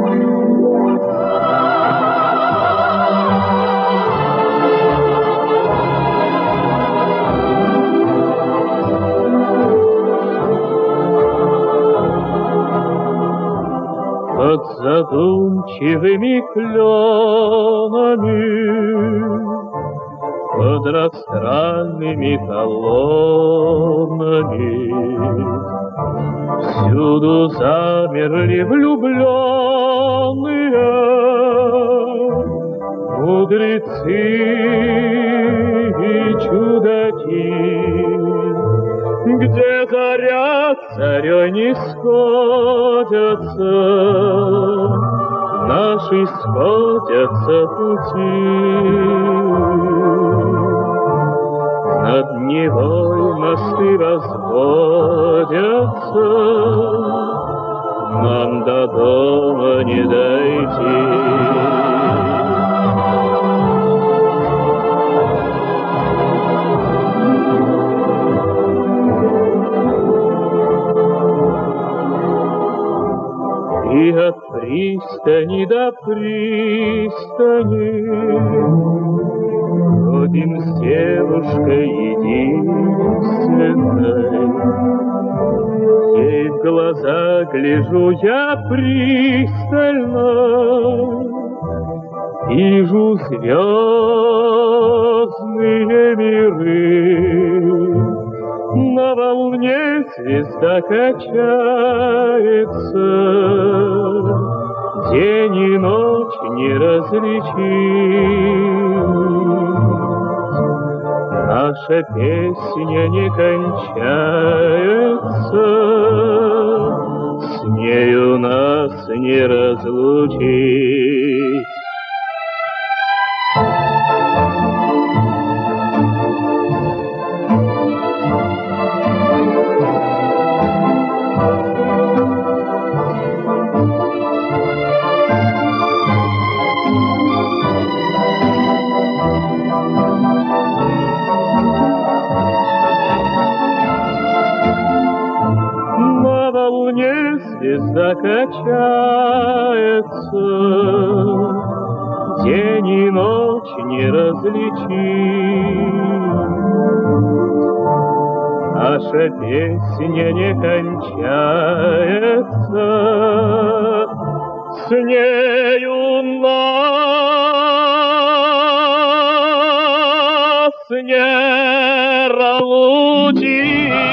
Под задумчивыми кленами, под растральными колоннами всюду замерли влюбленные мудрецы и чудаки. Где заря с зарей не сходятся, наши сходятся пути. Над Невой мосты разводятся, нам до дома не дойти. И от пристани до пристани ходим с девушкой единственной. Ей в глаза гляжу я пристально, вижу звездные миры. На волне звезда качается, день и ночь не различить. Наша песня не кончается, с нею нас не разлучить. Звезда качается, день и ночь не различить. Наша песня не кончается, с нею нас не разлучить.